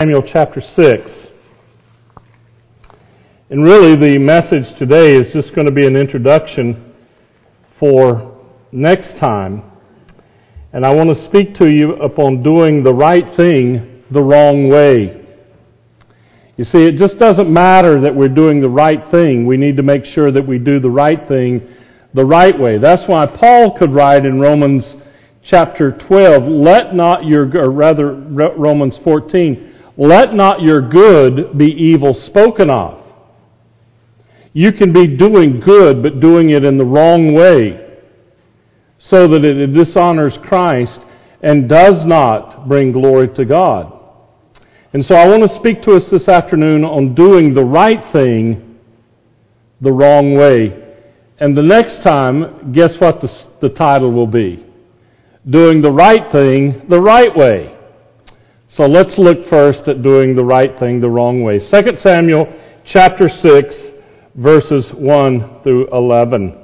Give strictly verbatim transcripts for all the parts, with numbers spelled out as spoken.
Samuel chapter six. And really the message today is just going to be an introduction for next time. And I want to speak to you upon doing the right thing the wrong way. You see, it just doesn't matter that we're doing the right thing. We need to make sure that we do the right thing the right way. That's why Paul could write in Romans chapter twelve, let not your, or rather Romans fourteen, let not your good be evil spoken of. You can be doing good, but doing it in the wrong way, so that it dishonors Christ and does not bring glory to God. And so I want to speak to us this afternoon on doing the right thing the wrong way. And the next time, guess what the, the title will be? Doing the right thing the right way. So let's look first at doing the right thing the wrong way. Second Samuel chapter six, verses one through eleven.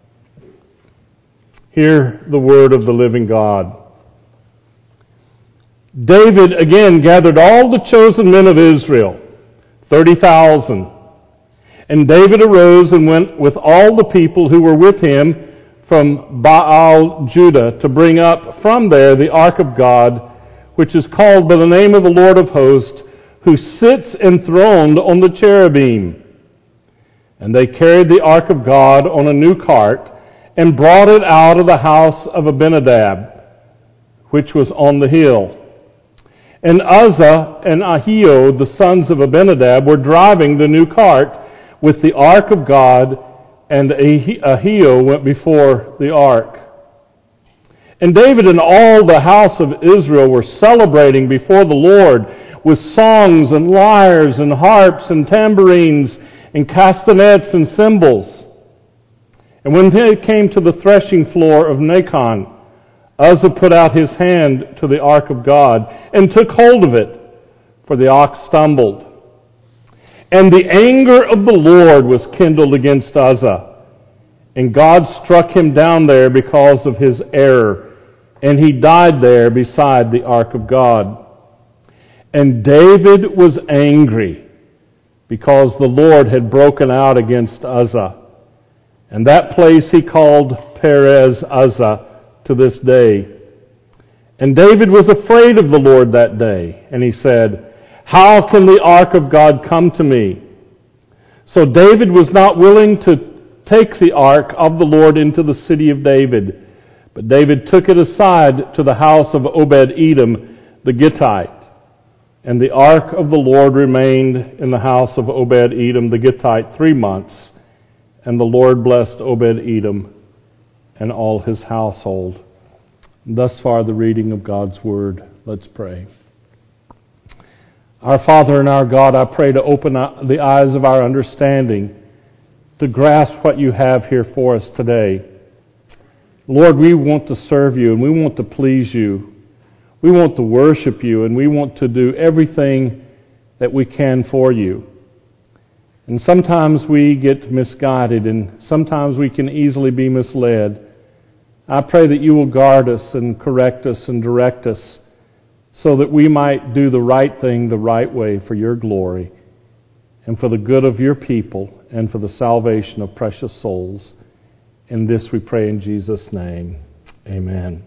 Hear the word of the living God. David again gathered all the chosen men of Israel, thirty thousand. And David arose and went with all the people who were with him from Baal Judah to bring up from there the ark of God, which is called by the name of the Lord of hosts, who sits enthroned on the cherubim. And they carried the ark of God on a new cart and brought it out of the house of Abinadab, which was on the hill. And Uzzah and Ahio, the sons of Abinadab, were driving the new cart with the ark of God, and Ahio went before the ark. And David and all the house of Israel were celebrating before the Lord with songs and lyres and harps and tambourines and castanets and cymbals. And when they came to the threshing floor of Nacon, Uzzah put out his hand to the ark of God and took hold of it, for the ox stumbled. And the anger of the Lord was kindled against Uzzah, and God struck him down there because of his error, and he died there beside the ark of God. And David was angry because the Lord had broken out against Uzzah. And that place he called Perez Uzzah to this day. And David was afraid of the Lord that day, and he said, how can the ark of God come to me? So David was not willing to take the ark of the Lord into the city of David, but David took it aside to the house of Obed-Edom the Gittite. And the ark of the Lord remained in the house of Obed-Edom the Gittite three months. And the Lord blessed Obed-Edom and all his household. Thus far the reading of God's Word. Let's pray. Our Father and our God, I pray to open the eyes of our understanding to grasp what you have here for us today. Lord, we want to serve you and we want to please you. We want to worship you and we want to do everything that we can for you. And sometimes we get misguided and sometimes we can easily be misled. I pray that you will guard us and correct us and direct us so that we might do the right thing the right way for your glory and for the good of your people and for the salvation of precious souls. And this we pray in Jesus' name. Amen.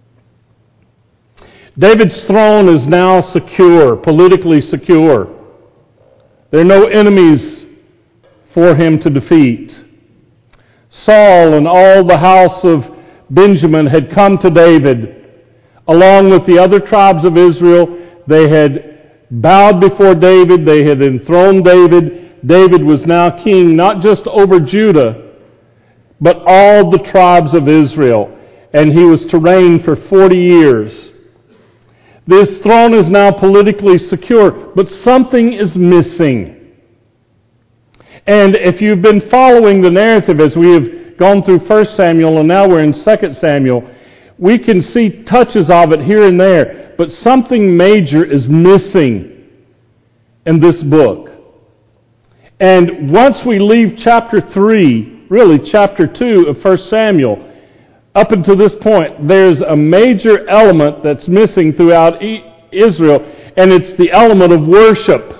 David's throne is now secure, politically secure. There are no enemies for him to defeat. Saul and all the house of Benjamin had come to David. Along with the other tribes of Israel, they had bowed before David. They had enthroned David. David was now king, not just over Judah, but all the tribes of Israel. And he was to reign for forty years. This throne is now politically secure, but something is missing. And if you've been following the narrative as we have gone through First Samuel and now we're in Second Samuel, we can see touches of it here and there, but something major is missing in this book. And once we leave chapter three, really chapter two of First Samuel, up until this point, there's a major element that's missing throughout Israel, and it's the element of worship.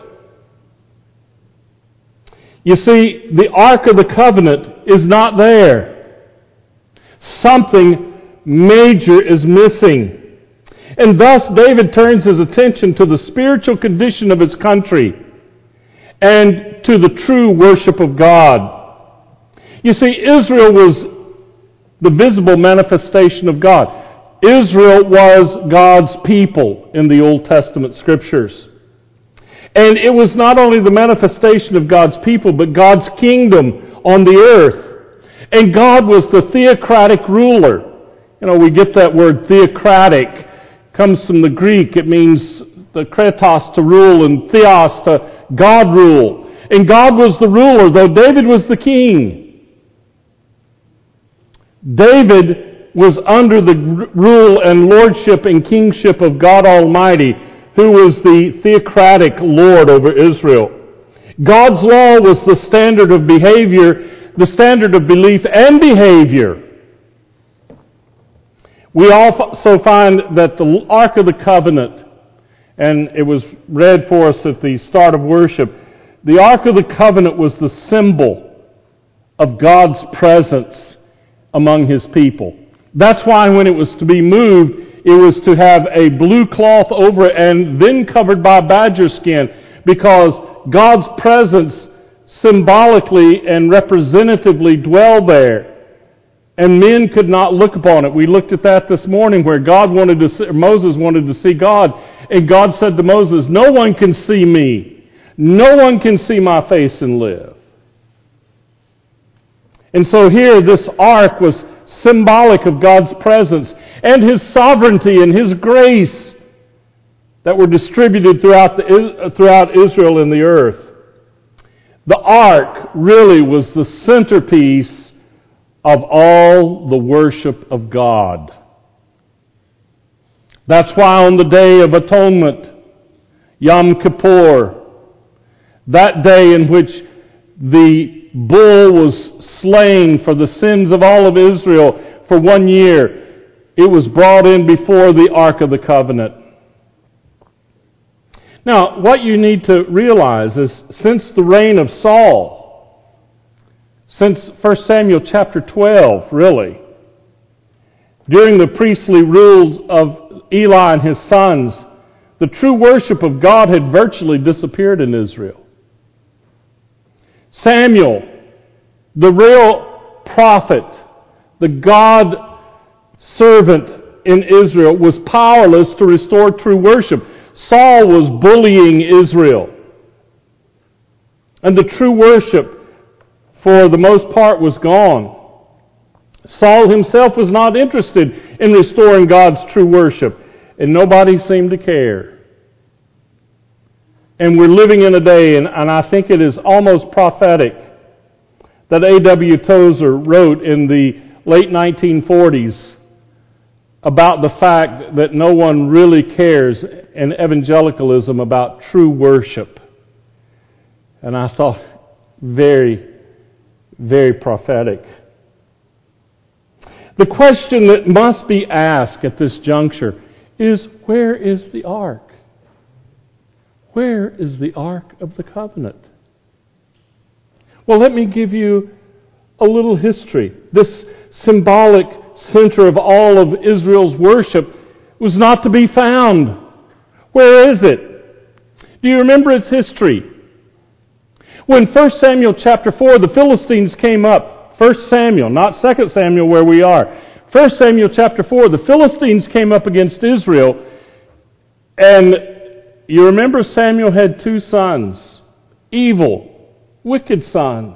You see, the Ark of the Covenant is not there. Something major is missing. And thus David turns his attention to the spiritual condition of his country and to the true worship of God. You see, Israel was the visible manifestation of God. Israel was God's people in the Old Testament Scriptures. And it was not only the manifestation of God's people, but God's kingdom on the earth. And God was the theocratic ruler. You know, we get that word theocratic. It comes from the Greek. It means the kratos, to rule, and theos, to God rule. And God was the ruler, though David was the king. David was under the rule and lordship and kingship of God Almighty, who was the theocratic Lord over Israel. God's law was the standard of behavior, the standard of belief and behavior. We also find that the Ark of the Covenant, and it was read for us at the start of worship, the Ark of the Covenant was the symbol of God's presence among His people. That's why when it was to be moved, it was to have a blue cloth over it and then covered by badger skin, because God's presence symbolically and representatively dwelled there. And men could not look upon it. We looked at that this morning, where God wanted to see, Moses wanted to see God, and God said to Moses, "No one can see me. No one can see my face and live." And so here this ark was symbolic of God's presence and His sovereignty and His grace that were distributed throughout, the, throughout Israel and the earth. The ark really was the centerpiece of all the worship of God. That's why on the Day of Atonement, Yom Kippur, that day in which the bull was slain for the sins of all of Israel for one year, it was brought in before the Ark of the Covenant. Now, what you need to realize is, since the reign of Saul, since First Samuel chapter twelve, really, during the priestly rules of Eli and his sons, the true worship of God had virtually disappeared in Israel. Samuel, the real prophet, the God servant in Israel, was powerless to restore true worship. Saul was bullying Israel. And the true worship, for the most part, was gone. Saul himself was not interested in restoring God's true worship, and nobody seemed to care. And we're living in a day, and, and I think it is almost prophetic, that A W Tozer wrote in the late nineteen forties about the fact that no one really cares in evangelicalism about true worship. And I thought, very, very prophetic. The question that must be asked at this juncture is, where is the ark? Where is the Ark of the Covenant? Well, let me give you a little history. This symbolic center of all of Israel's worship was not to be found. Where is it? Do you remember its history? When First Samuel chapter four, the Philistines came up. First Samuel, not Second Samuel where we are. First Samuel chapter four, the Philistines came up against Israel, and you remember Samuel had two sons, evil, wicked sons.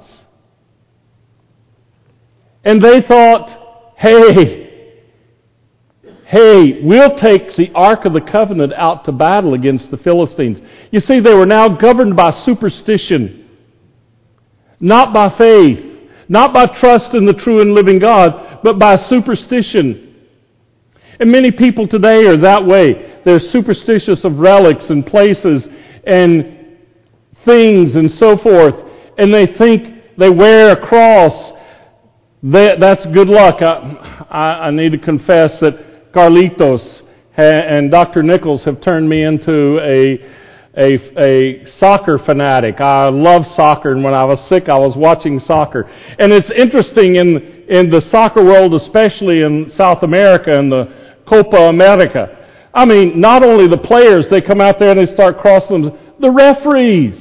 And they thought, hey, hey, we'll take the Ark of the Covenant out to battle against the Philistines. You see, they were now governed by superstition, not by faith, not by trust in the true and living God, but by superstition. And many people today are that way. They're superstitious of relics and places and things and so forth. And they think they wear a cross. They, that's good luck. I, I, I need to confess that Carlitos and Doctor Nichols have turned me into a A, a soccer fanatic. I love soccer, and when I was sick, I was watching soccer. And it's interesting in in the soccer world, especially in South America and the Copa America. I mean, not only the players, they come out there and they start crossing them. The referees.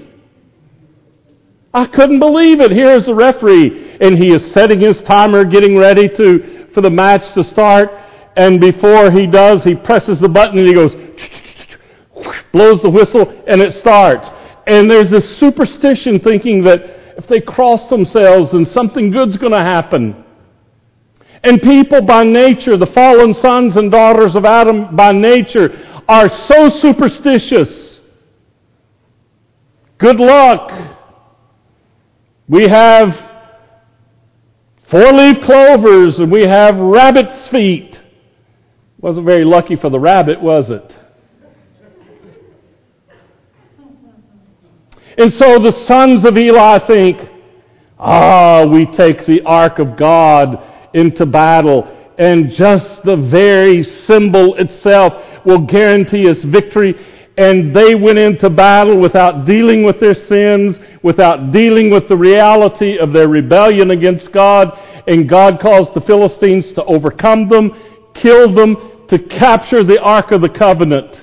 I couldn't believe it. Here's the referee, and he is setting his timer, getting ready to for the match to start. And before he does, he presses the button and he goes, blows the whistle, and it starts. And there's this superstition thinking that if they cross themselves, then something good's going to happen. And people by nature, the fallen sons and daughters of Adam by nature, are so superstitious. Good luck. We have four-leaf clovers, and we have rabbit's feet. Wasn't very lucky for the rabbit, was it? And so the sons of Eli think, ah, we take the ark of God into battle, and just the very symbol itself will guarantee us victory. And they went into battle without dealing with their sins, without dealing with the reality of their rebellion against God, and God caused the Philistines to overcome them, kill them, to capture the Ark of the Covenant.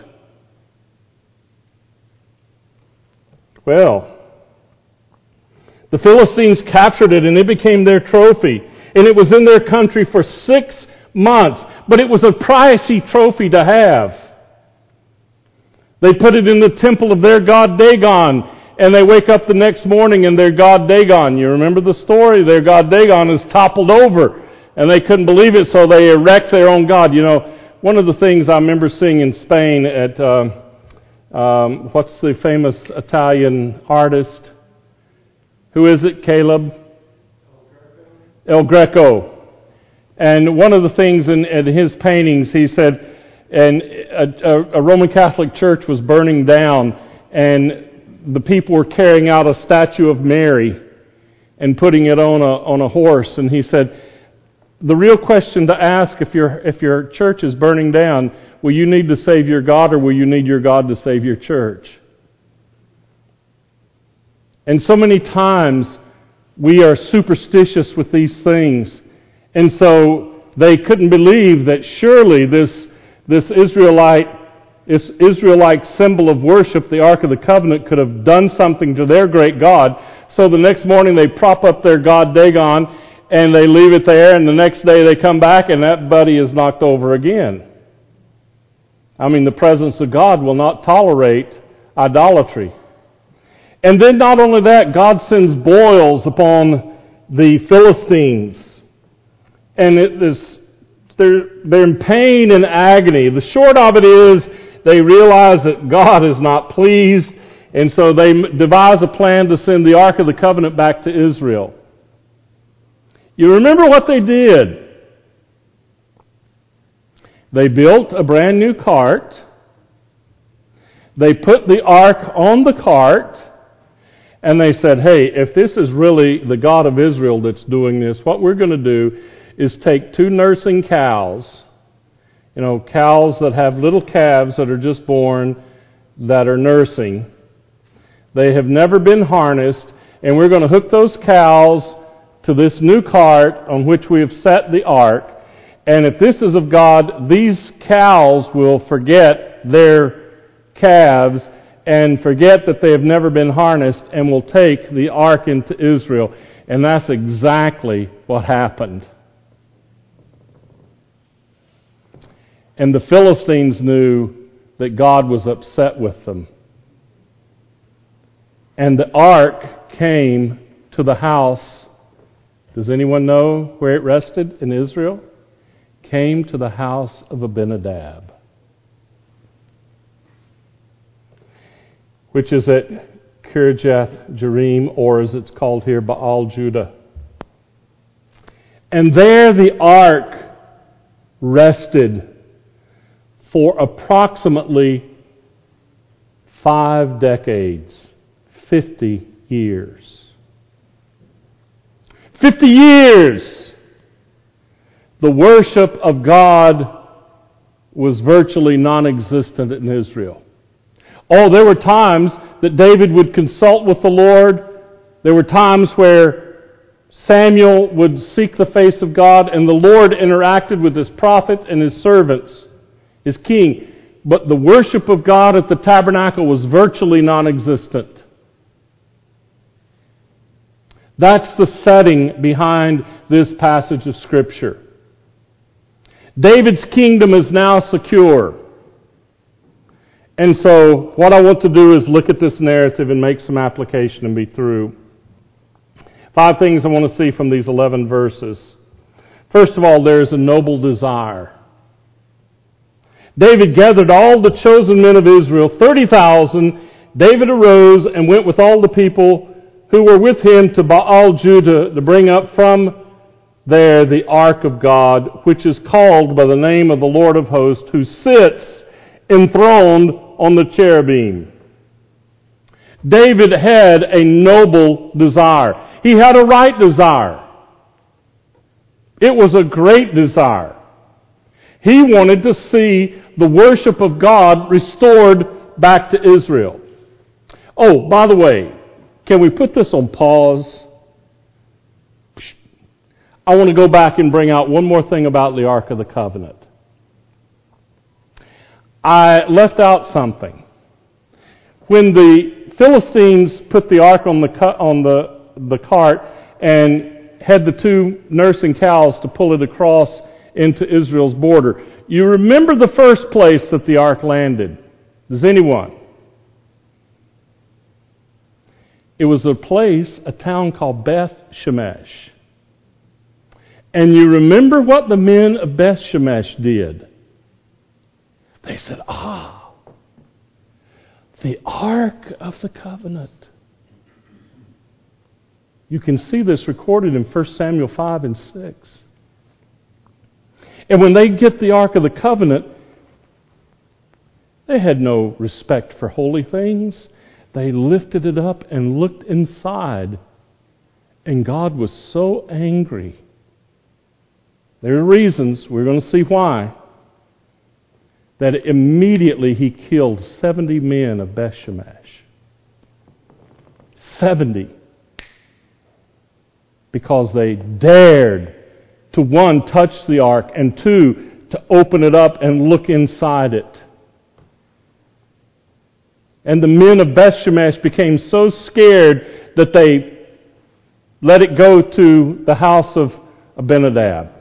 Well, the Philistines captured it, and it became their trophy. And it was in their country for six months. But it was a pricey trophy to have. They put it in the temple of their god Dagon, and they wake up the next morning and their god Dagon, you remember the story? Their god Dagon is toppled over, and they couldn't believe it, so they erect their own god. You know, one of the things I remember seeing in Spain at... Uh, Um, what's the famous Italian artist? Who is it, Caleb? El Greco. And one of the things in, in his paintings, he said, and a, a Roman Catholic church was burning down, and the people were carrying out a statue of Mary and putting it on a on a horse. And he said, the real question to ask if your if your church is burning down, will you need to save your God, or will you need your God to save your church? And so many times we are superstitious with these things. And so they couldn't believe that surely this, this Israelite, this Israelite symbol of worship, the Ark of the Covenant, could have done something to their great God. So the next morning they prop up their god Dagon and they leave it there, and the next day they come back and that buddy is knocked over again. I mean, the presence of God will not tolerate idolatry. And then not only that, God sends boils upon the Philistines. And it is, they're, they're in pain and agony. The short of it is, they realize that God is not pleased, and so they devise a plan to send the Ark of the Covenant back to Israel. You remember what they did? They built a brand new cart. They put the ark on the cart, and they said, hey, if this is really the God of Israel that's doing this, what we're going to do is take two nursing cows, you know, cows that have little calves that are just born, that are nursing. They have never been harnessed, and we're going to hook those cows to this new cart on which we have set the ark. And if this is of God, these cows will forget their calves and forget that they have never been harnessed, and will take the ark into Israel. And that's exactly what happened. And the Philistines knew that God was upset with them. And the ark came to the house. Does anyone know where it rested in Israel? Came to the house of Abinadab, which is at Kirjath Jearim, or as it's called here, Baal Judah. And there the ark rested for approximately five decades, fifty years. Fifty years! The worship of God was virtually non-existent in Israel. Oh, there were times that David would consult with the Lord. There were times where Samuel would seek the face of God, and the Lord interacted with his prophet and his servants, his king. But the worship of God at the tabernacle was virtually non-existent. That's the setting behind this passage of Scripture. David's kingdom is now secure. And so what I want to do is look at this narrative and make some application and be through. Five things I want to see from these eleven verses. First of all, there is a noble desire. David gathered all the chosen men of Israel, thirty thousand. David arose and went with all the people who were with him to Baal Judah to bring up from there the ark of God, which is called by the name of the Lord of hosts, who sits enthroned on the cherubim. David had a noble desire. He had a right desire. It was a great desire. He wanted to see the worship of God restored back to Israel. Oh, by the way, can we put this on pause? I want to go back and bring out one more thing about the Ark of the Covenant. I left out something. When the Philistines put the ark on the on the, the cart and had the two nursing cows to pull it across into Israel's border, you remember the first place that the ark landed? Does anyone? It was a place, a town called Beth Shemesh. And you remember what the men of Beth Shemesh did? They said, ah, the Ark of the Covenant. You can see this recorded in First Samuel five and six. And when they get the Ark of the Covenant, they had no respect for holy things. They lifted it up and looked inside. And God was so angry. There are reasons, we're going to see why, that immediately he killed seventy men of Beth Shemesh. seventy. Because they dared to, one, touch the ark, and two, to open it up and look inside it. And the men of Beth Shemesh became so scared that they let it go to the house of Abinadab.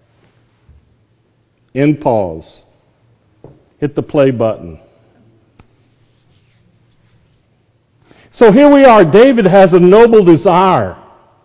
In pause. Hit the play button. So here we are. David has a noble desire.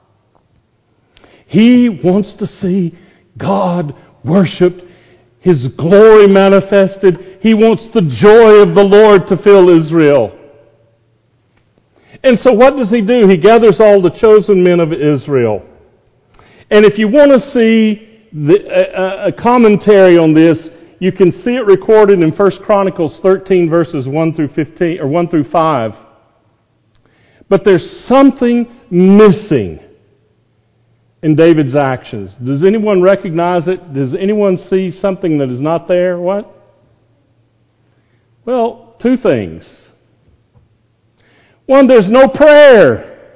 He wants to see God worshipped, His glory manifested. He wants the joy of the Lord to fill Israel. And so what does he do? He gathers all the chosen men of Israel. And if you want to see the, a, a commentary on this, you can see it recorded in First Chronicles thirteen, verses one through fifteen, or one through five. But there's something missing in David's actions. Does anyone recognize it? Does anyone see something that is not there? What? Well, two things. One, there's no prayer.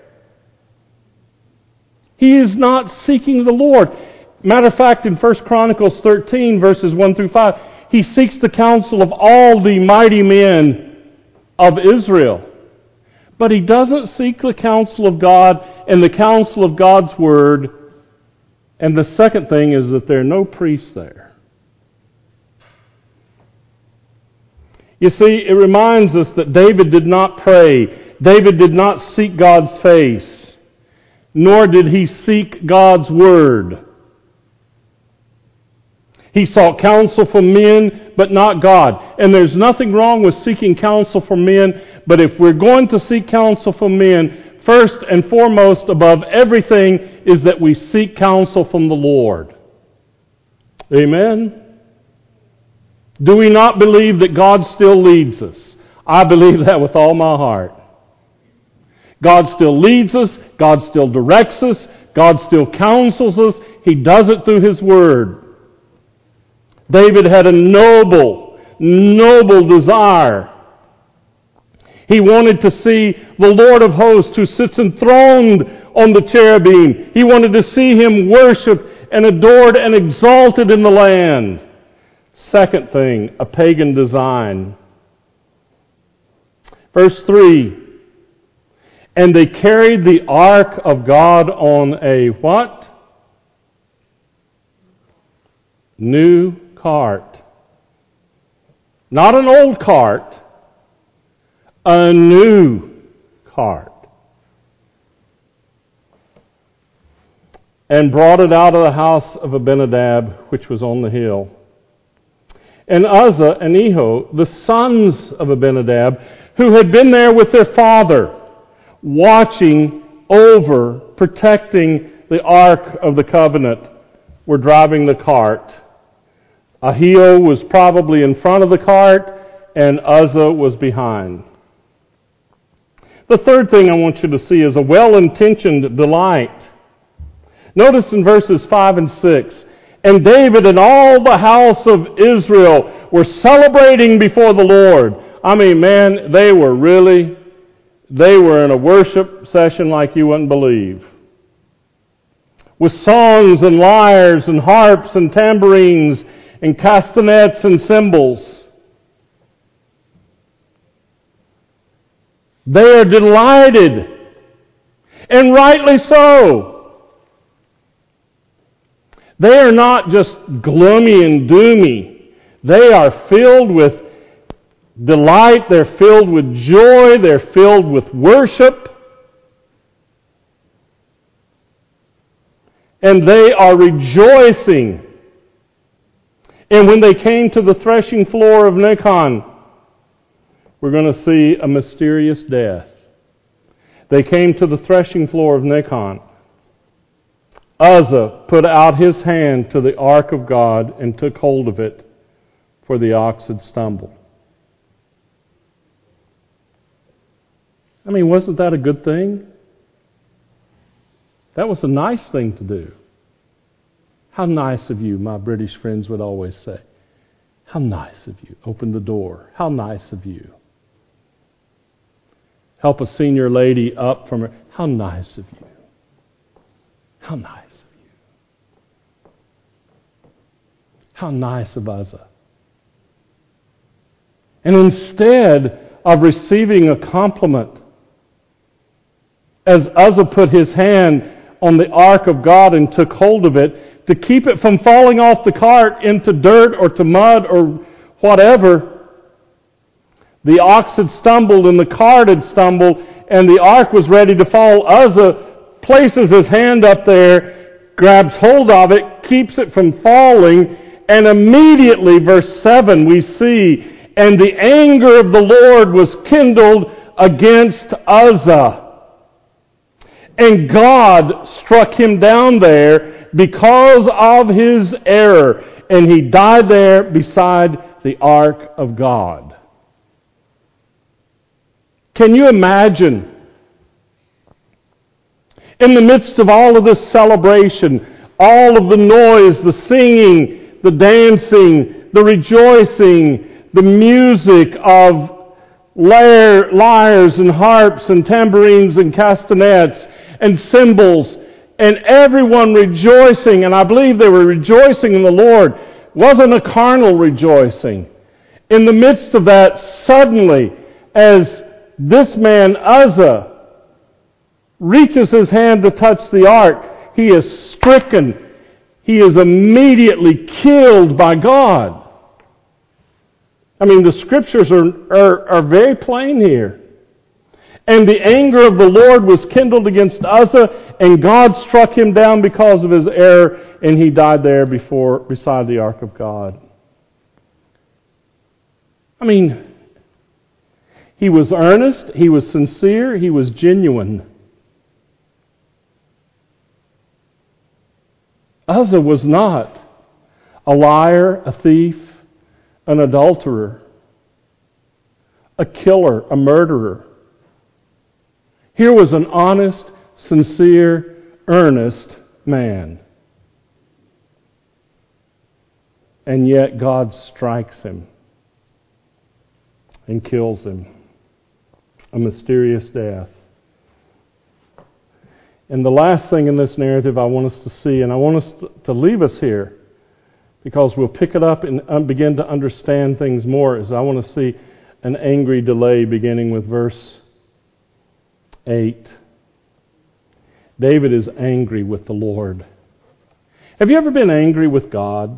He is not seeking the Lord. Matter of fact, in First Chronicles thirteen, verses one through five, he seeks the counsel of all the mighty men of Israel. But he doesn't seek the counsel of God and the counsel of God's Word. And the second thing is that there are no priests there. You see, it reminds us that David did not pray. David did not seek God's face. Nor did he seek God's Word. He sought counsel from men, but not God. And there's nothing wrong with seeking counsel from men, but if we're going to seek counsel from men, first and foremost above everything is that we seek counsel from the Lord. Amen? Do we not believe that God still leads us? I believe that with all my heart. God still leads us. God still directs us. God still counsels us. He does it through His Word. David had a noble, noble desire. He wanted to see the Lord of hosts who sits enthroned on the cherubim. He wanted to see Him worshipped and adored and exalted in the land. Second thing, a pagan design. Verse three, and they carried the ark of God on a what? New cart. Not an old cart, a new cart. And brought it out of the house of Abinadab, which was on the hill. And Uzzah and Ehud, the sons of Abinadab, who had been there with their father, watching over, protecting the Ark of the Covenant, were driving the cart. Ahio was probably in front of the cart, and Uzzah was behind. The third thing I want you to see is a well-intentioned delight. Notice in verses five and six, and David and all the house of Israel were celebrating before the Lord. I mean, man, they were really, they were in a worship session like you wouldn't believe. With songs and lyres and harps and tambourines and castanets and cymbals. They are delighted, and rightly so. They are not just gloomy and doomy. They are filled with delight. They're filled with joy. They're filled with worship. And they are rejoicing. And when they came to the threshing floor of Nacon, we're going to see a mysterious death. They came to the threshing floor of Nacon. Uzzah put out his hand to the ark of God and took hold of it, for the ox had stumbled. I mean, wasn't that a good thing? That was a nice thing to do. How nice of you, my British friends would always say. How nice of you. Open the door. How nice of you. Help a senior lady up from her. How nice of you. How nice of you. How nice of Uzzah. And instead of receiving a compliment, as Uzzah put his hand on the ark of God and took hold of it, to keep it from falling off the cart into dirt or to mud or whatever, the ox had stumbled and the cart had stumbled and the ark was ready to fall. Uzzah places his hand up there, grabs hold of it, keeps it from falling, and immediately, verse seven, we see, and the anger of the Lord was kindled against Uzzah. And God struck him down there because of his error, and he died there beside the ark of God. Can you imagine? In the midst of all of this celebration, all of the noise, the singing, the dancing, the rejoicing, the music of lyre, lyres and harps and tambourines and castanets and cymbals, and everyone rejoicing, and I believe they were rejoicing in the Lord, wasn't a carnal rejoicing. In the midst of that, suddenly, as this man Uzzah reaches his hand to touch the ark, he is stricken. He is immediately killed by God. I mean, the scriptures are, are, are very plain here. And the anger of the Lord was kindled against Uzzah, and God struck him down because of his error, and he died there before, beside the ark of God. I mean, he was earnest, he was sincere, he was genuine. Uzzah was not a liar, a thief, an adulterer, a killer, a murderer. Here was an honest, sincere, earnest man. And yet God strikes him and kills him. A mysterious death. And the last thing in this narrative I want us to see, and I want us to leave us here, because we'll pick it up and begin to understand things more, is I want to see an angry delay beginning with verse eight. David is angry with the Lord. Have you ever been angry with God?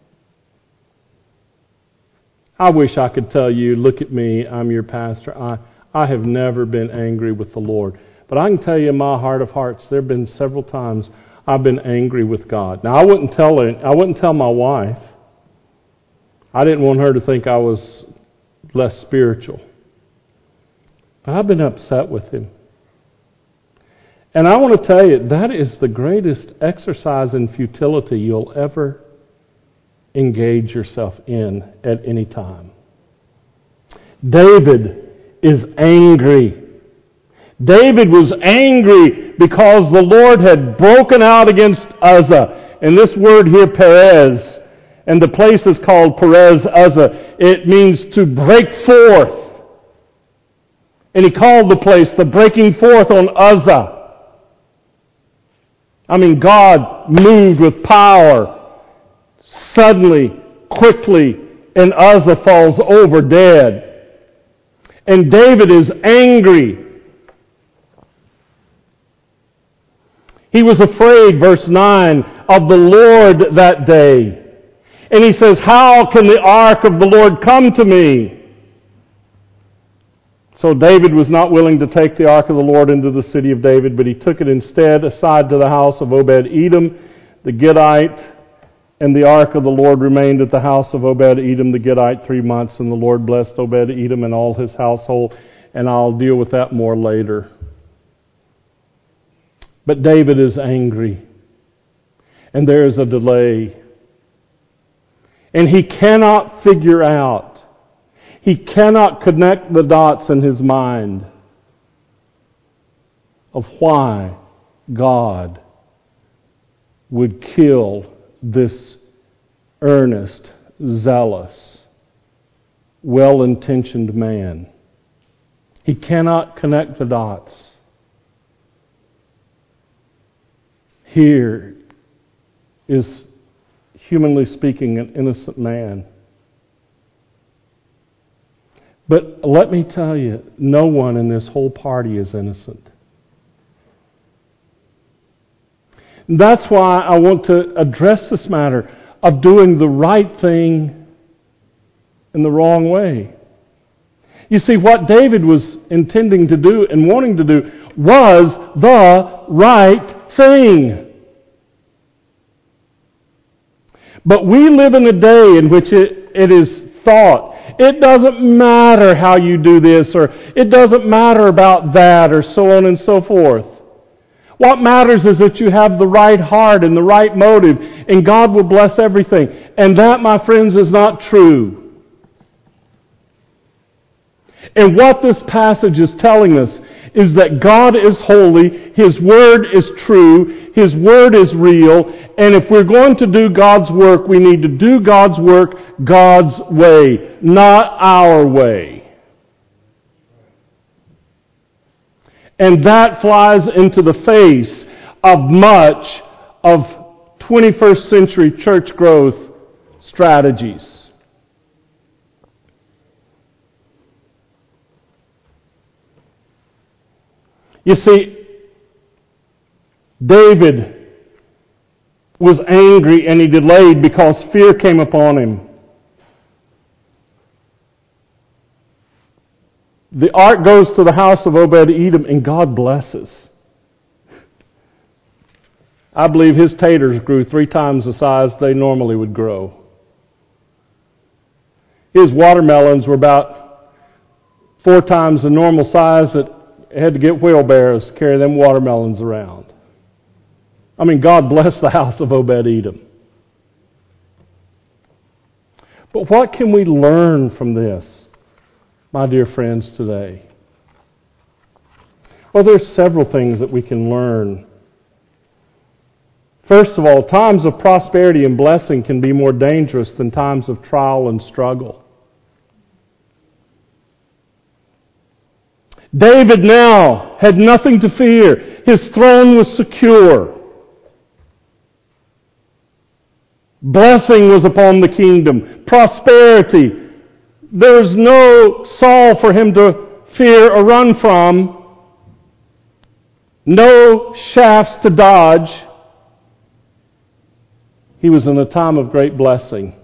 I wish I could tell you, look at me, I'm your pastor. I, I have never been angry with the Lord. But I can tell you in my heart of hearts, there have been several times I've been angry with God. Now, I wouldn't tell her, I wouldn't tell my wife. I didn't want her to think I was less spiritual. But I've been upset with him. And I want to tell you, that is the greatest exercise in futility you'll ever engage yourself in at any time. David is angry. David was angry because the Lord had broken out against Uzzah. And this word here, Perez, and the place is called Perez Uzzah. It means to break forth. And he called the place the breaking forth on Uzzah. I mean, God moved with power. Suddenly, quickly, and Uzzah falls over dead. And David is angry. He was afraid, verse nine, of the Lord that day. And he says, how can the ark of the Lord come to me? So David was not willing to take the ark of the Lord into the city of David, but he took it instead aside to the house of Obed-Edom, the Gittite. And the ark of the Lord remained at the house of Obed-Edom the Gittite three months, and the Lord blessed Obed-Edom and all his household, and I'll deal with that more later. But David is angry, and there is a delay. And he cannot figure out, he cannot connect the dots in his mind of why God would kill this earnest, zealous, well-intentioned man. He cannot connect the dots. Here is, humanly speaking, an innocent man. But let me tell you, no one in this whole party is innocent. That's why I want to address this matter of doing the right thing in the wrong way. You see, what David was intending to do and wanting to do was the right thing. But we live in a day in which it, it is thought, it doesn't matter how you do this, or it doesn't matter about that, or so on and so forth. What matters is that you have the right heart and the right motive, and God will bless everything. And that, my friends, is not true. And what this passage is telling us is that God is holy, His Word is true, His Word is real, and if we're going to do God's work, we need to do God's work God's way, not our way. And that flies into the face of much of twenty-first century church growth strategies. You see, David was angry and he delayed because fear came upon him. The ark goes to the house of Obed-Edom and God blesses. I believe his taters grew three times the size they normally would grow. His watermelons were about four times the normal size that had to get wheelbarrows to carry them watermelons around. I mean, God blessed the house of Obed-Edom. But what can we learn from this, my dear friends, today? Well, there's several things that we can learn. First of all, times of prosperity and blessing can be more dangerous than times of trial and struggle. David now had nothing to fear. His throne was secure. Blessing was upon the kingdom. Prosperity. There was no Saul for him to fear or run from. No shafts to dodge. He was in a time of great blessing.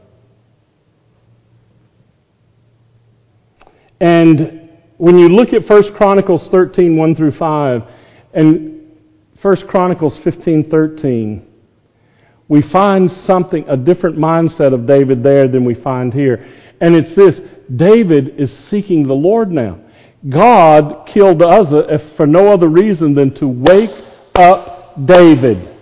And when you look at First Chronicles thirteen, one through five, and First Chronicles fifteen, thirteen, we find something, a different mindset of David there than we find here. And it's this: David is seeking the Lord now. God killed Uzzah if for no other reason than to wake up David.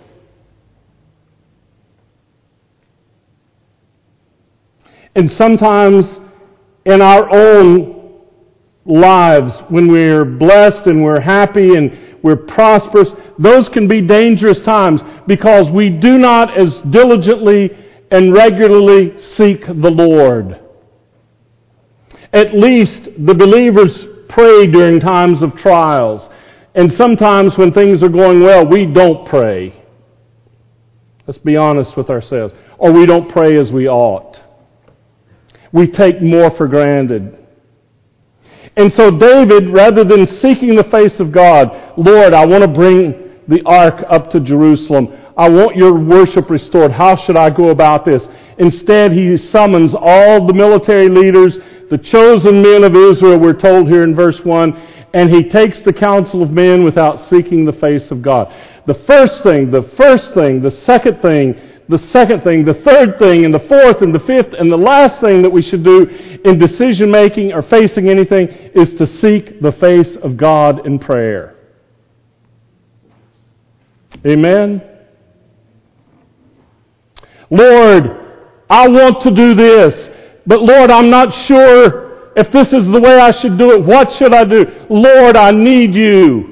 And sometimes in our own lives, when we're blessed and we're happy and we're prosperous, those can be dangerous times because we do not as diligently and regularly seek the Lord. At least the believers pray during times of trials. And sometimes when things are going well, we don't pray. Let's be honest with ourselves. Or we don't pray as we ought. We take more for granted. And so David, rather than seeking the face of God, Lord, I want to bring the ark up to Jerusalem. I want your worship restored. How should I go about this? Instead, he summons all the military leaders, the chosen men of Israel, we're told here in verse one, and he takes the counsel of men without seeking the face of God. The first thing, the first thing, the second thing, the second thing, the third thing, and the fourth, and the fifth, and the last thing that we should do in decision-making or facing anything is to seek the face of God in prayer. Amen? Lord, I want to do this, but Lord, I'm not sure if this is the way I should do it. What should I do? Lord, I need you.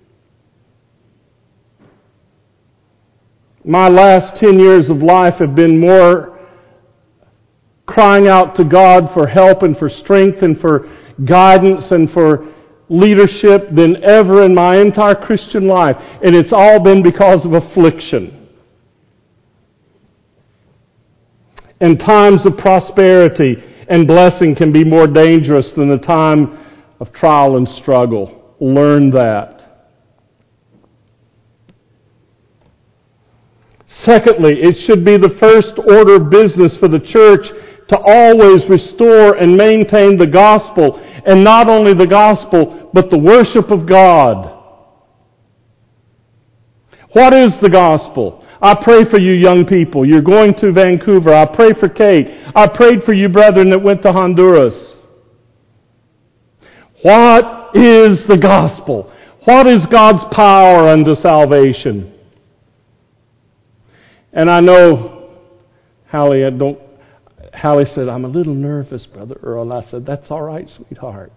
My last ten years of life have been more crying out to God for help and for strength and for guidance and for leadership than ever in my entire Christian life. And it's all been because of affliction. And times of prosperity and blessing can be more dangerous than the time of trial and struggle. Learn that. Secondly, it should be the first order of business for the church to always restore and maintain the gospel, and not only the gospel, but the worship of God. What is the gospel? I pray for you young people. You're going to Vancouver. I pray for Kate. I prayed for you brethren that went to Honduras. What is the gospel? What is God's power unto salvation? And I know, Hallie, I don't, Hallie said, I'm a little nervous, Brother Earl. I said, that's all right, sweetheart.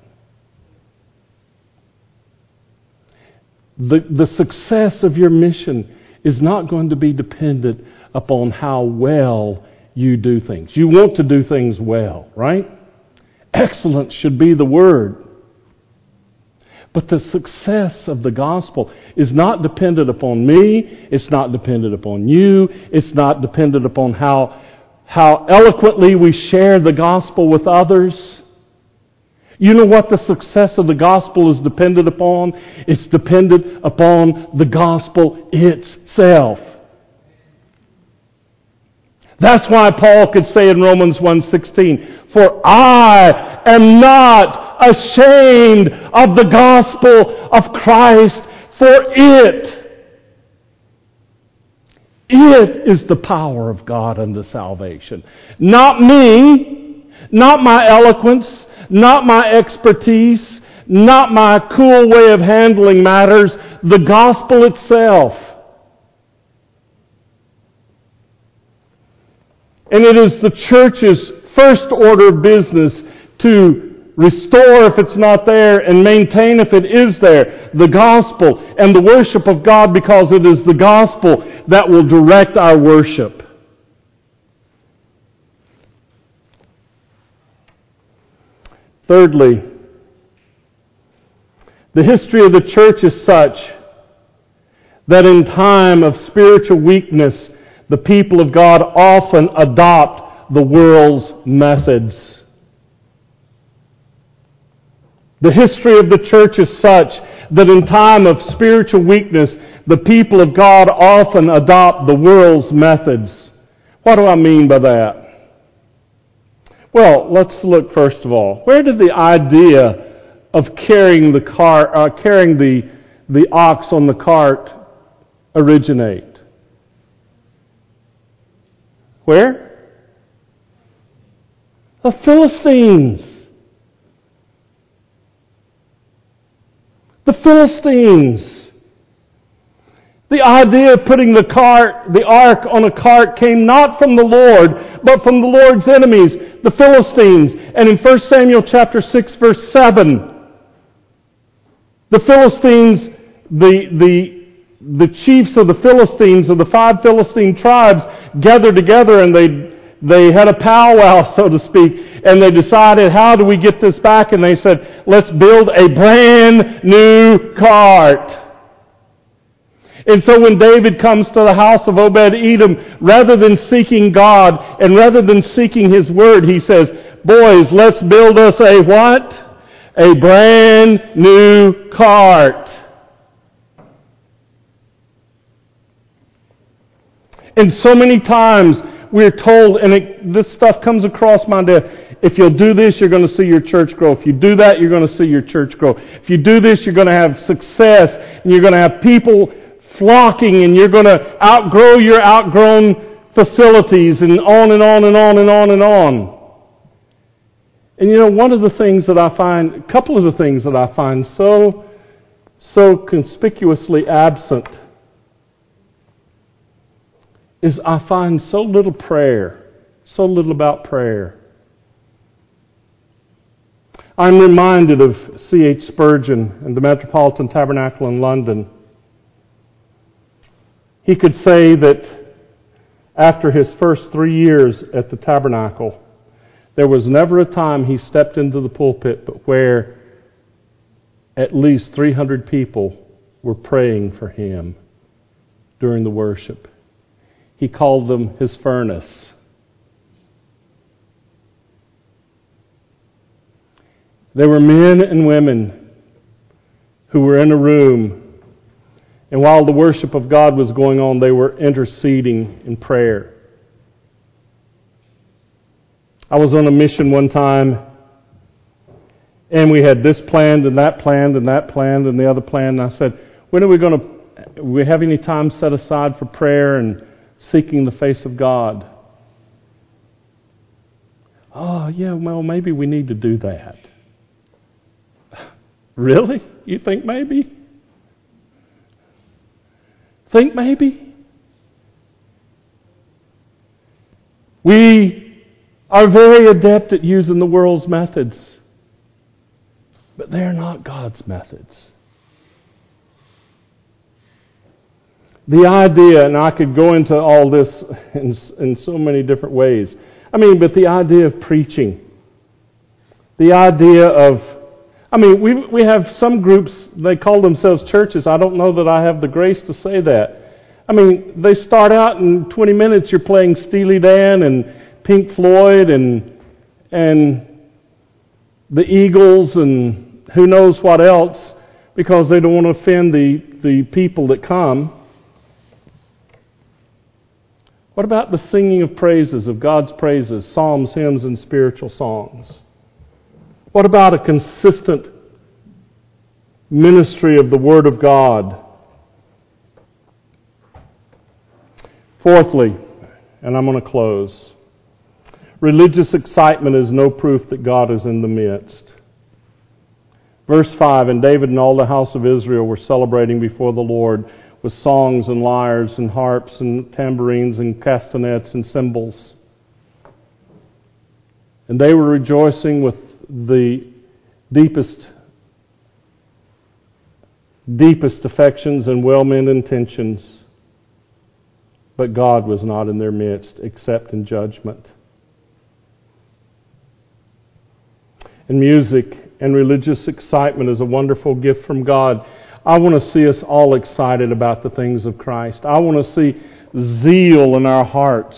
The, the success of your mission is not going to be dependent upon how well you do things. You want to do things well, right? Excellence should be the word. But the success of the gospel is not dependent upon me. It's not dependent upon you. It's not dependent upon how, how eloquently we share the gospel with others. You know what the success of the gospel is dependent upon? It's dependent upon the gospel itself. That's why Paul could say in Romans one sixteen, for I am not ashamed of the gospel of Christ, for it, it is the power of God unto salvation. Not me, not my eloquence, not my expertise, not my cool way of handling matters, the gospel itself. And it is the church's first order of business to restore if it's not there, and maintain if it is there. The gospel and the worship of God, because it is the gospel that will direct our worship. Thirdly, the history of the church is such that in time of spiritual weakness, the people of God often adopt the world's methods. The history of the church is such that in time of spiritual weakness, the people of God often adopt the world's methods. What do I mean by that? Well, let's look first of all. Where did the idea of carrying the cart, uh, carrying the the ox on the cart originate? Where? The Philistines. The Philistines. The idea of putting the cart, the ark on a cart came not from the Lord, but from the Lord's enemies, the Philistines. And in First Samuel chapter six, verse seven, the Philistines, the, the, the chiefs of the Philistines, of the five Philistine tribes, gathered together and they, they had a powwow, so to speak, and they decided, how do we get this back? And they said, let's build a brand new cart. And so when David comes to the house of Obed-Edom, rather than seeking God and rather than seeking His Word, he says, boys, let's build us a what? A brand new cart. And so many times we're told, and it, this stuff comes across my desk, if you'll do this, you're going to see your church grow. If you do that, you're going to see your church grow. If you do this, you're going to have success, and you're going to have people flocking, and you're going to outgrow your outgrown facilities, and on and on and on and on and on. And you know, one of the things that I find, a couple of the things that I find so, so conspicuously absent is I find so little prayer, so little about prayer. I'm reminded of C H Spurgeon and the Metropolitan Tabernacle in London. He could say that after his first three years at the Tabernacle, there was never a time he stepped into the pulpit but where at least three hundred people were praying for him during the worship. He called them his furnace. There were men and women who were in a room, and while the worship of God was going on, they were interceding in prayer. I was on a mission one time, and we had this planned and that planned and that planned and the other planned. And I said, when are we going to, do we have any time set aside for prayer and seeking the face of God? Oh, yeah, well, maybe we need to do that. Really? You think maybe? Think maybe? We are very adept at using the world's methods, but they're not God's methods. The idea, and I could go into all this in, in so many different ways. I mean, but the idea of preaching, the idea of, I mean, we we have some groups, they call themselves churches. I don't know that I have the grace to say that. I mean, they start out in twenty minutes, you're playing Steely Dan and Pink Floyd and and the Eagles and who knows what else, because they don't want to offend the, the people that come. What about the singing of praises, of God's praises, psalms, hymns, and spiritual songs? What about a consistent ministry of the Word of God? Fourthly, and I'm going to close, religious excitement is no proof that God is in the midst. Verse five, and David and all the house of Israel were celebrating before the Lord with songs and lyres and harps and tambourines and castanets and cymbals. And they were rejoicing with the deepest, deepest affections and well-meant intentions, but God was not in their midst except in judgment. And music and religious excitement is a wonderful gift from God. I want to see us all excited about the things of Christ. I want to see zeal in our hearts.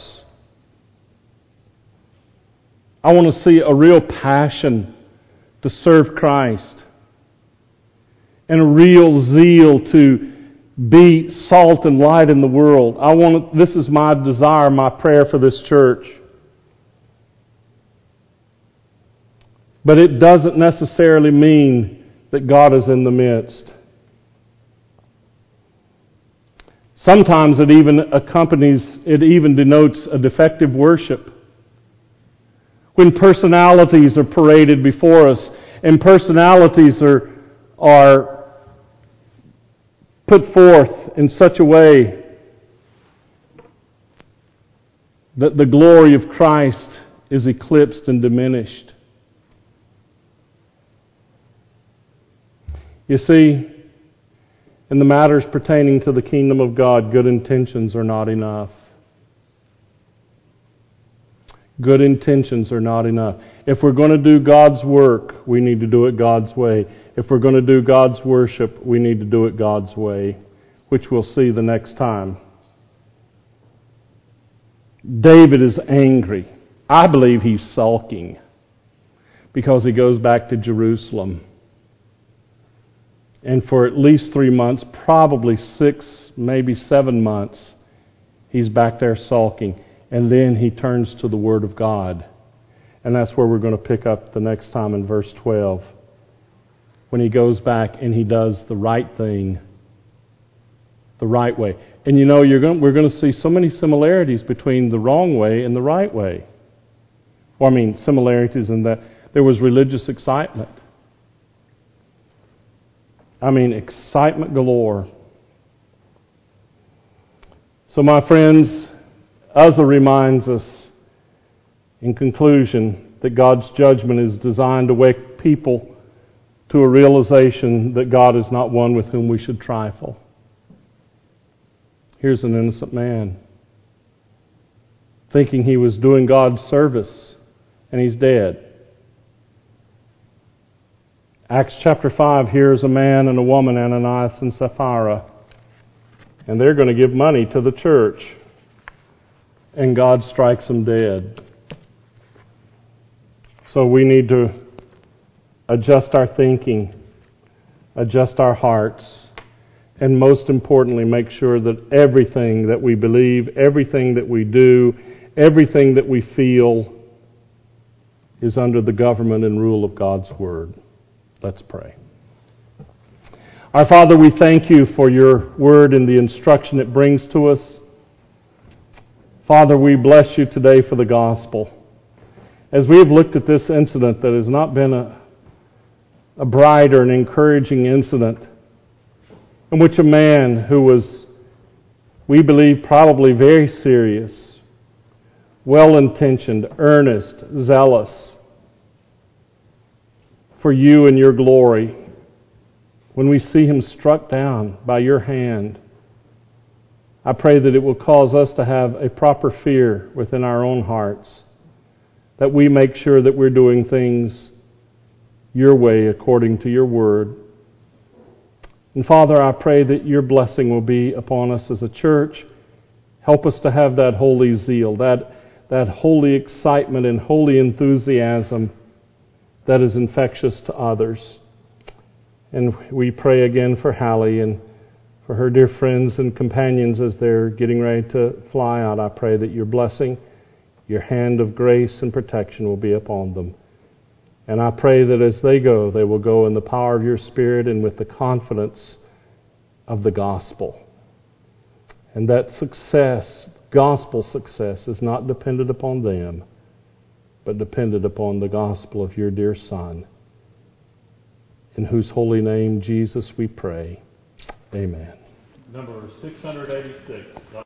I want to see a real passion to serve Christ and a real zeal to be salt and light in the world. I want. This is my desire, my prayer for this church. But it doesn't necessarily mean that God is in the midst. Sometimes it even accompanies, it even denotes a defective worship. When personalities are paraded before us, and personalities are, are put forth in such a way that the glory of Christ is eclipsed and diminished. You see, in the matters pertaining to the kingdom of God, good intentions are not enough. Good intentions are not enough. If we're going to do God's work, we need to do it God's way. If we're going to do God's worship, we need to do it God's way, which we'll see the next time. David is angry. I believe he's sulking because he goes back to Jerusalem. And for at least three months, probably six, maybe seven months, he's back there sulking. And then he turns to the Word of God. And that's where we're going to pick up the next time in verse twelve. When he goes back and he does the right thing, the right way. And you know, you're going, we're going to see so many similarities between the wrong way and the right way. Well, I mean, similarities in that there was religious excitement. I mean, excitement galore. So, my friends, Uzzah reminds us, in conclusion, that God's judgment is designed to wake people to a realization that God is not one with whom we should trifle. Here's an innocent man, thinking he was doing God's service, and he's dead. Acts chapter five, here's a man and a woman, Ananias and Sapphira, and they're going to give money to the church, and God strikes them dead. So we need to adjust our thinking, adjust our hearts, and most importantly, make sure that everything that we believe, everything that we do, everything that we feel is under the government and rule of God's Word. Let's pray. Our Father, we thank you for your Word and the instruction it brings to us. Father, we bless you today for the gospel. As we have looked at this incident that has not been a, a bright or an encouraging incident, in which a man who was, we believe, probably very serious, well-intentioned, earnest, zealous for you and your glory, when we see him struck down by your hand, I pray that it will cause us to have a proper fear within our own hearts, that we make sure that we're doing things your way according to your word. And Father, I pray that your blessing will be upon us as a church. Help us to have that holy zeal, that, that holy excitement and holy enthusiasm that is infectious to others. And we pray again for Hallie and for her dear friends and companions as they're getting ready to fly out. I pray that your blessing, your hand of grace and protection will be upon them. And I pray that as they go, they will go in the power of your Spirit and with the confidence of the gospel. And that success, gospel success, is not dependent upon them, but dependent upon the gospel of your dear Son, in whose holy name, Jesus, we pray. Amen. Number six hundred eighty-six.